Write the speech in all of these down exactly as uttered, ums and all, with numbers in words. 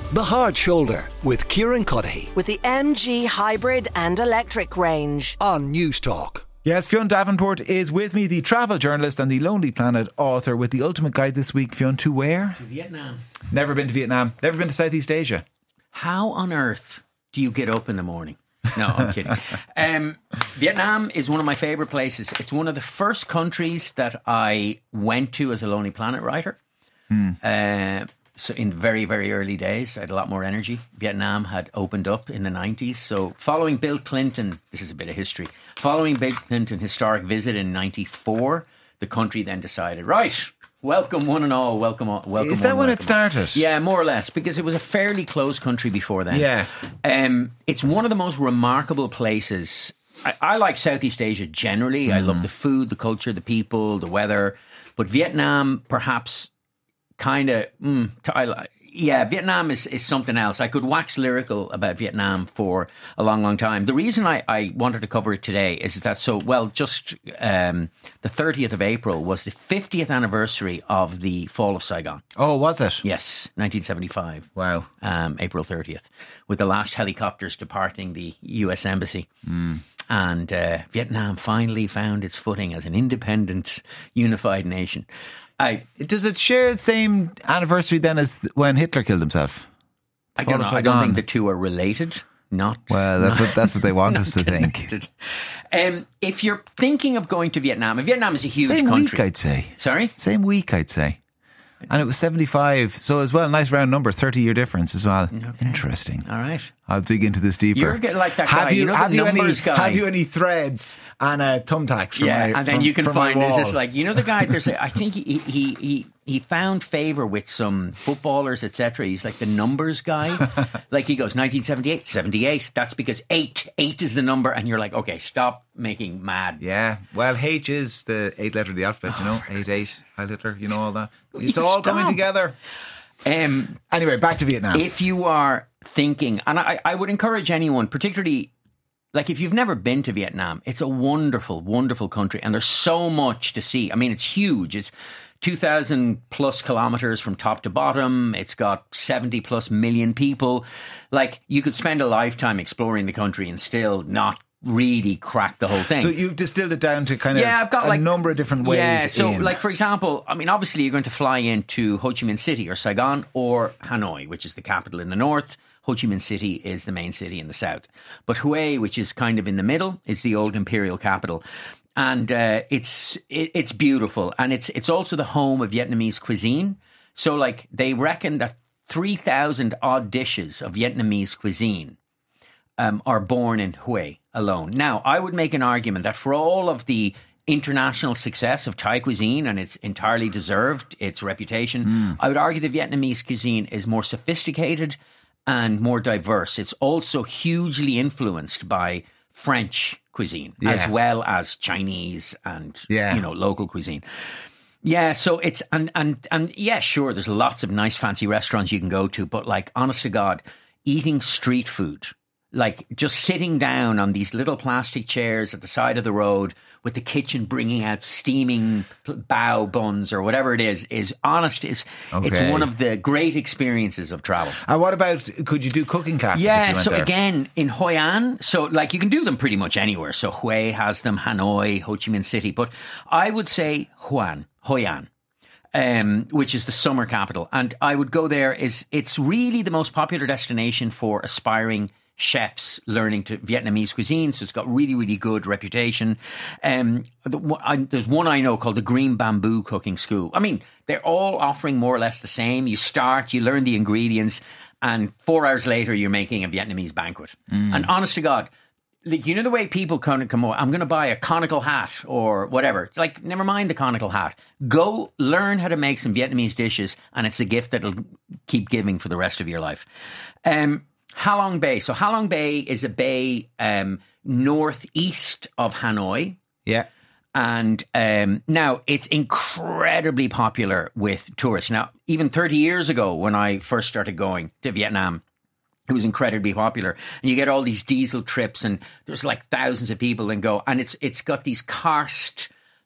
The Hard Shoulder with Kieran Cuddihy with the M G Hybrid and Electric range on News Talk. Yes, Fionn Davenport is with me, the travel journalist and the Lonely Planet author, with the ultimate guide this week. Fionn, to where? To Vietnam. Never been to Vietnam. Never been to Southeast Asia. How on earth do you get up in the morning? No, I'm kidding. Um, Vietnam is one of my favourite places. It's one of the first countries that I went to as a Lonely Planet writer. Hmm. Uh, so in very, very early days, I had a lot more energy. Vietnam had opened up in the nineties. So following Bill Clinton, this is a bit of history, following Bill Clinton's historic visit in ninety-four, the country then decided, right, welcome one and all, welcome all. Welcome is that one, when it started? All. Yeah, more or less, because it was a fairly closed country before then. Yeah. Um, it's one of the most remarkable places. I, I like Southeast Asia generally. Mm. I love the food, the culture, the people, the weather. But Vietnam, perhaps... Kind of, mm, yeah, Vietnam is, is something else. I could wax lyrical about Vietnam for a long, long time. The reason I, I wanted to cover it today is that, so, well, just um, the thirtieth of April was the fiftieth anniversary of the fall of Saigon. Oh, was it? Yes, nineteen seventy-five. Wow. Um, April thirtieth, with the last helicopters departing the U S Embassy. Mm. And uh, Vietnam finally found its footing as an independent, unified nation. I, Does it share the same anniversary then as when Hitler killed himself? I don't know. I don't think the two are related. Not well. That's not, what that's what they want us to connected. think. Um, if you're thinking of going to Vietnam, and Vietnam is a huge same country. Week, I'd say. Sorry, same week, I'd say. And it was seventy-five, so as well, nice round number, thirty year difference as well. Okay. Interesting. All right. I'll dig into this deeper. You're getting like that guy, have you, you know, have the you numbers any, guy. Have you any threads and uh, thumbtacks? From yeah, my, and then from, you can find this is like, you know, the guy. There's, a, I think he he he he found favour with some footballers, et cetera. He's like the numbers guy. Like he goes nineteen seventy-eight, seventy-eight. That's because eight, eight is the number, and you're like, okay, stop making mad. Yeah, well, H is the eighth letter of the alphabet. You know, oh, eight, eight, high Hitler. You know all that. It's You all stop. coming together. Um, anyway, back to Vietnam. If you are thinking, and I, I would encourage anyone, particularly, like if you've never been to Vietnam, it's a wonderful, wonderful country, and there's so much to see. I mean, it's huge. It's two thousand plus kilometres from top to bottom. It's got seventy plus million people. Like, you could spend a lifetime exploring the country and still not really crack the whole thing. So you've distilled it down to kind of yeah, I've got a like, number of different ways. Yeah, so in. like for example, I mean, obviously you're going to fly into Ho Chi Minh City or Saigon or Hanoi, which is the capital in the north. Ho Chi Minh City is the main city in the south. But Hue, which is kind of in the middle, is the old imperial capital. And uh, it's it, it's beautiful. And it's it's also the home of Vietnamese cuisine. So like they reckon that three thousand odd dishes of Vietnamese cuisine Um, are born in Hue alone. Now, I would make an argument that for all of the international success of Thai cuisine, and it's entirely deserved, its reputation, mm. I would argue the Vietnamese cuisine is more sophisticated and more diverse. It's also hugely influenced by French cuisine, yeah. as well as Chinese and, yeah. you know, local cuisine. Yeah, so it's, and, and, and yeah, sure, there's lots of nice fancy restaurants you can go to, but like, honest to God, eating street food, like just sitting down on these little plastic chairs at the side of the road with the kitchen bringing out steaming bao buns or whatever it is, is honest. Is okay. It's one of the great experiences of travel. And what about, could you do cooking classes? Yeah, if you went so there? again, in Hoi An, so like you can do them pretty much anywhere. So Hue has them, Hanoi, Ho Chi Minh City. But I would say Huan, Hoi An. Um, which is the summer capital. And I would go there. Is It's really the most popular destination for aspiring chefs learning to Vietnamese cuisine, so it's got really, really good reputation. Um, the, I, there's one I know called the Green Bamboo Cooking School. I mean, they're all offering more or less the same. You start, you learn the ingredients, and four hours later, you're making a Vietnamese banquet. Mm. And honest to God, like, you know the way people kind of come over, I'm going to buy a conical hat or whatever. Like, never mind the conical hat. Go learn how to make some Vietnamese dishes, and it's a gift that'll keep giving for the rest of your life. Um, Ha Long Bay. So Ha Long Bay is a bay um, northeast of Hanoi. Yeah. And um, now it's incredibly popular with tourists. Now, even thirty years ago when I first started going to Vietnam, it was incredibly popular. And you get all these diesel trips and there's like thousands of people that go. And it's it's got these karst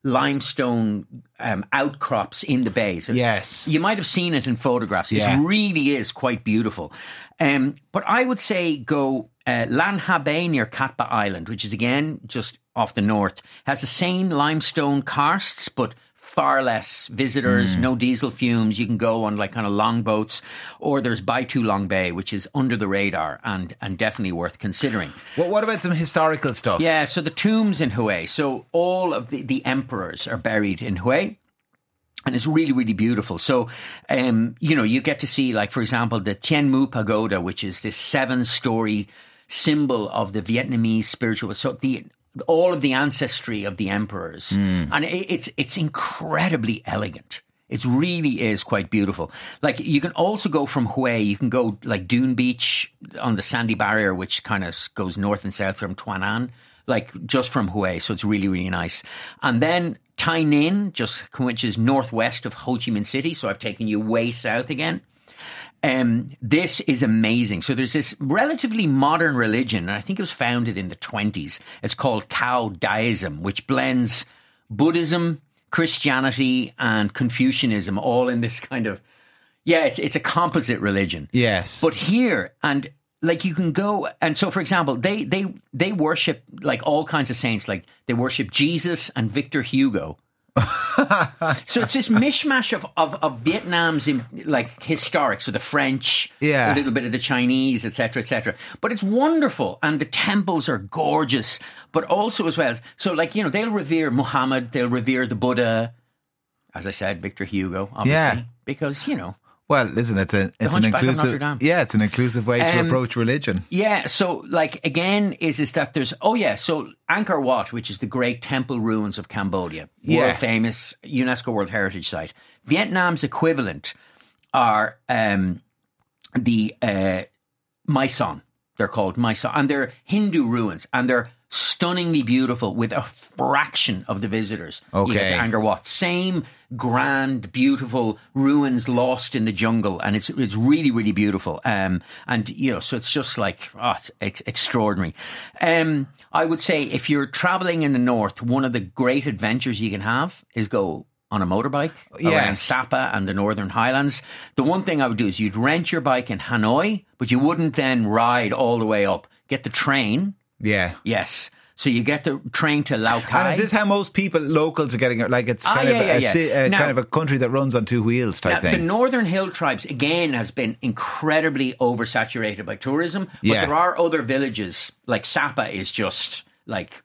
limestone um, outcrops in the bays. Yes. You might have seen it in photographs. Yeah. It really is quite beautiful. Um, but I would say go uh, Lanha near Katba Island, which is again just off the north, has the same limestone karsts, but far less visitors, mm. no diesel fumes. You can go on like kind of long boats, or there's Baitu Long Bay, which is under the radar and, and definitely worth considering. Well, what about some historical stuff? Yeah, so the tombs in Hue. So all of the, the emperors are buried in Hue. And it's really, really beautiful. So, um, you know, you get to see, like, for example, the Tien Mu Pagoda, which is this seven-story symbol of the Vietnamese spiritual. So the all of the ancestry of the emperors. Mm. And it, it's it's incredibly elegant. It really is quite beautiful. Like, you can also go from Hue, you can go like Dune Beach on the Sandy Barrier, which kind of goes north and south from Tuan An, like just from Hue. So it's really, really nice. And then Tai Ninh, just which is northwest of Ho Chi Minh City. So I've taken you way south again. Um, this is amazing. So there's this relatively modern religion, and I think it was founded in the twenties. It's called Cao Daism, which blends Buddhism, Christianity, and Confucianism all in this kind of, yeah, it's it's a composite religion. Yes. But here, and like you can go, and so for example, they they they worship like all kinds of saints. Like they worship Jesus and Victor Hugo. So it's this mishmash of, of, of Vietnam's in, like historic, so the French, yeah. a little bit of the Chinese, et cetera, et cetera. But it's wonderful, and the temples are gorgeous. But also as well, so like you know, they'll revere Muhammad, they'll revere the Buddha, as I said, Victor Hugo, obviously, yeah. because you know. Well, listen, it's a it's an inclusive yeah, it's an inclusive way to um, approach religion. Yeah, so like again, is is that there's oh yeah, so Angkor Wat, which is the great temple ruins of Cambodia, yeah. world famous UNESCO World Heritage Site. Vietnam's equivalent are um, the uh, Mai Son. They're called Mai Son, and they're Hindu ruins, and they're stunningly beautiful with a fraction of the visitors. Okay. You get to Angkor Wat. Same grand, beautiful ruins lost in the jungle, and it's it's really, really beautiful. Um, and, you know, so it's just like, oh, it's ex- extraordinary. Um, I would say if you're traveling in the north, one of the great adventures you can have is go on a motorbike yes. around Sapa and the Northern Highlands. The one thing I would do is you'd rent your bike in Hanoi, but you wouldn't then ride all the way up. Get the train. Yeah. Yes. So you get the train to Lao Cai. And is this how most people, locals, are getting it? Like it's kind, ah, yeah, of, yeah, a, yeah. a, now, kind of a country that runs on two wheels type now, thing. The Northern Hill Tribes, again, has been incredibly oversaturated by tourism. But yeah. there are other villages, like Sapa is just like,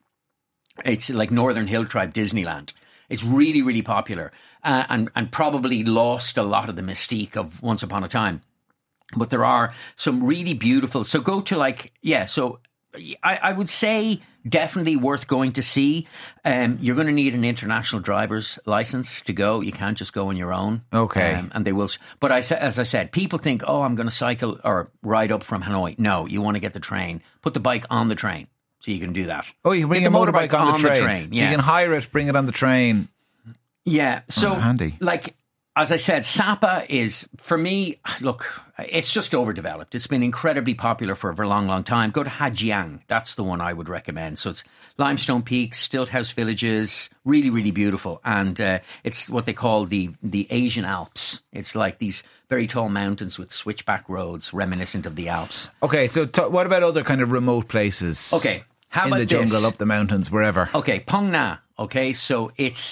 it's like Northern Hill Tribe Disneyland. It's really, really popular uh, and, and probably lost a lot of the mystique of Once Upon a Time. But there are some really beautiful, so go to like, yeah, so I, I would say definitely worth going to see. Um, you're going to need an international driver's license to go. You can't just go on your own. Okay. Um, and they will. But I, as I said, people think, oh, I'm going to cycle or ride up from Hanoi. No, you want to get the train. Put the bike on the train so you can do that. Oh, you can bring a motorbike, motorbike on, the, on train. the train. Yeah. So you can hire it, bring it on the train. Yeah. So, oh, handy. like, as I said, Sapa is, for me, look, it's just overdeveloped. It's been incredibly popular for a very long, long time. Go to Ha Giang. That's the one I would recommend. So it's limestone peaks, stilt house villages, really, really beautiful. And uh, it's what they call the, the Asian Alps. It's like these very tall mountains with switchback roads reminiscent of the Alps. Okay, so t- what about other kind of remote places? Okay, how in about the jungle, this? up the mountains, wherever. Okay, Phong Na. Okay, so it's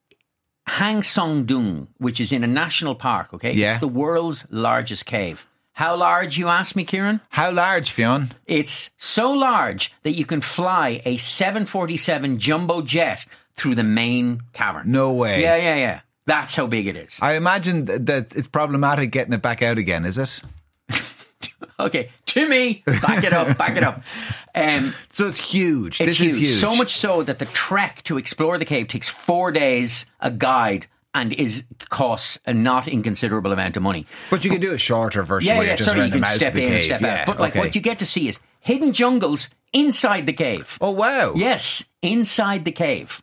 Hang Song Dung, which is in a national park, okay? Yeah. It's the world's largest cave. How large, you ask me, Kieran? How large, Fionn? It's so large that you can fly a seven forty-seven jumbo jet through the main cavern. No way. Yeah, yeah, yeah. That's how big it is. I imagine that it's problematic getting it back out again, is it? Okay, to me, back it up, back it up. Um, so it's huge. It's this huge. is huge. So much so that the trek to explore the cave takes four days, a guide, and is costs a not inconsiderable amount of money. But you can do a shorter version yeah, where yeah, you're just sorry, around you the can mouth step of the in cave. and step yeah, out. But like okay. what you get to see is hidden jungles inside the cave. Oh, wow. Yes, inside the cave.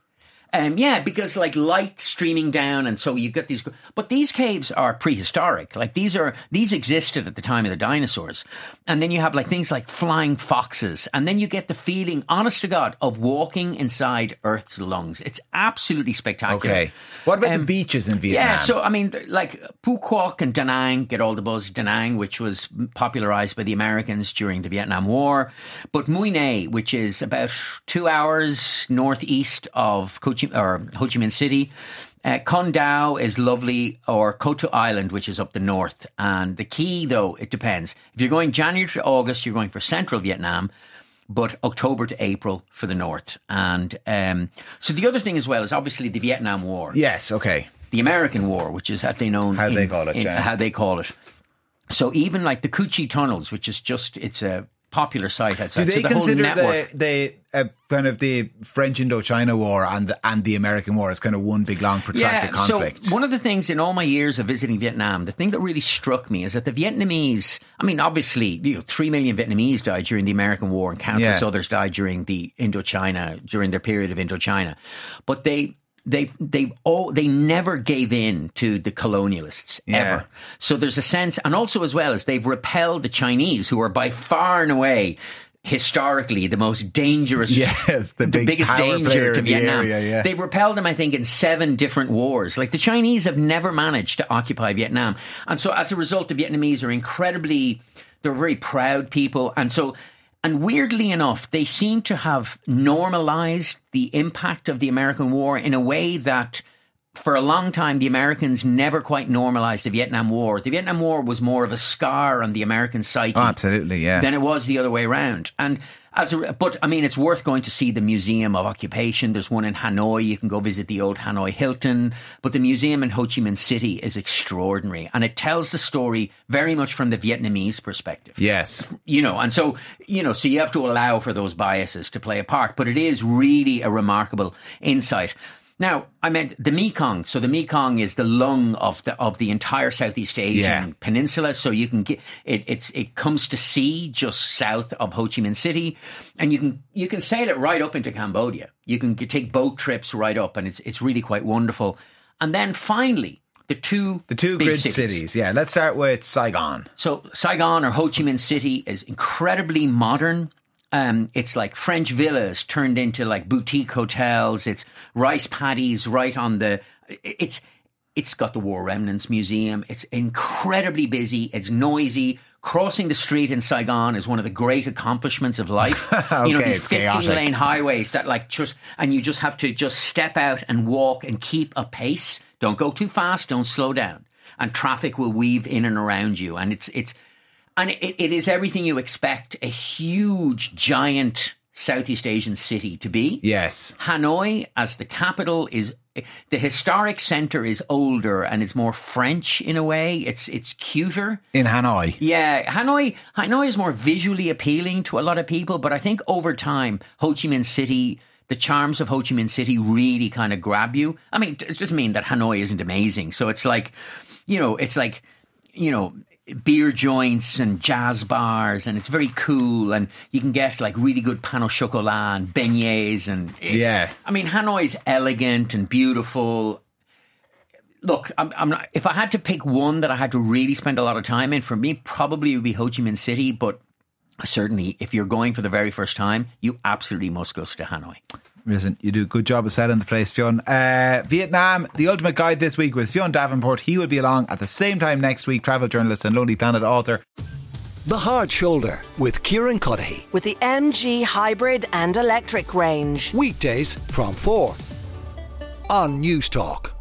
Um, yeah, because like light streaming down, and so you get these. But these caves are prehistoric. Like these are these existed at the time of the dinosaurs, and then you have like things like flying foxes, and then you get the feeling, honest to God, of walking inside Earth's lungs. It's absolutely spectacular. Okay, what about Um, the beaches in Vietnam? Yeah, so I mean, th- like Phu Quoc and Da Nang get all the buzz. Da Nang, which was popularized by the Americans during the Vietnam War, but Mui Ne, which is about two hours northeast of Ho Chi, or Ho Chi Minh City. Uh, Con Dao is lovely, or Ko To Island, which is up the north. And the key, though, it depends. If you're going January to August, you're going for central Vietnam, but October to April for the north. And um, so the other thing as well is obviously the Vietnam War. Yes, okay. The American War, which is how they known How in- they call it, in- yeah. how they call it. So even like the Cu Chi tunnels, which is just, it's a popular site outside. Do they so the consider whole network, the the uh, kind of the French Indochina War and the, and the American War as kind of one big long protracted conflict? So one of the things in all my years of visiting Vietnam, the thing that really struck me is that the Vietnamese, I mean, obviously, you know, three million Vietnamese died during the American War and countless Yeah. others died during the Indochina, during their period of Indochina. But they They they oh they never gave in to the colonialists Yeah. ever. So there's a sense, and also as well as they've repelled the Chinese, who are by far and away historically the most dangerous, Yes, the big biggest power danger player to in the Vietnam. area, yeah. They repelled them, I think, in seven different wars. Like the Chinese have never managed to occupy Vietnam, and so as a result, the Vietnamese are incredibly, they're very proud people, and so. And weirdly enough, they seem to have normalized the impact of the American War in a way that for a long time, the Americans never quite normalized the Vietnam War. The Vietnam War was more of a scar on the American psyche Oh, absolutely, yeah. than it was the other way around. And as a, but I mean, it's worth going to see the Museum of Occupation. There's one in Hanoi. You can go visit the old Hanoi Hilton. But the museum in Ho Chi Minh City is extraordinary. And it tells the story very much from the Vietnamese perspective. Yes. You know, and so, you know, so you have to allow for those biases to play a part. But it is really a remarkable insight. Now, I meant the Mekong. So the Mekong is the lung of the of the entire Southeast Asian Yeah. peninsula. So you can get it. It's it comes to sea just south of Ho Chi Minh City, and you can you can sail it right up into Cambodia. You can get- take boat trips right up, and it's it's really quite wonderful. And then finally, the two The two big grid cities. cities. Yeah, let's start with Saigon. So Saigon or Ho Chi Minh City is incredibly modern. Um, it's like French villas turned into like boutique hotels. It's rice paddies right on the. It's it's got the War Remnants Museum. It's incredibly busy. It's noisy. Crossing the street in Saigon is one of the great accomplishments of life. You know, Okay, these it's chaotic. fifteen lane highways that like just, and you just have to just step out and walk and keep a pace. Don't go too fast. Don't slow down. And traffic will weave in and around you. And it's it's. And it, it is everything you expect a huge, giant Southeast Asian city to be. Yes. Hanoi, as the capital, is the historic centre is older and it's more French in a way. It's it's cuter. In Hanoi. Yeah, Hanoi. Hanoi is more visually appealing to a lot of people, but I think over time, Ho Chi Minh City. The charms of Ho Chi Minh City really kind of grab you. I mean, it doesn't mean that Hanoi isn't amazing. So it's like, you know, it's like, you know, beer joints and jazz bars, and it's very cool, and you can get like really good pain au chocolat and beignets, and Yeah. I mean, Hanoi's elegant and beautiful. Look, I'm, I'm not, if I had to pick one that I had to really spend a lot of time in, for me, probably it would be Ho Chi Minh City, but certainly if you're going for the very first time, you absolutely must go to Hanoi. Listen, you do a good job of selling the place, Fionn. Uh, Vietnam, the ultimate guide this week with Fionn Davenport. He will be along at the same time next week. Travel journalist and Lonely Planet author. The Hard Shoulder with Kieran Cuddihy. With the M G hybrid and electric range. Weekdays from four on News Talk.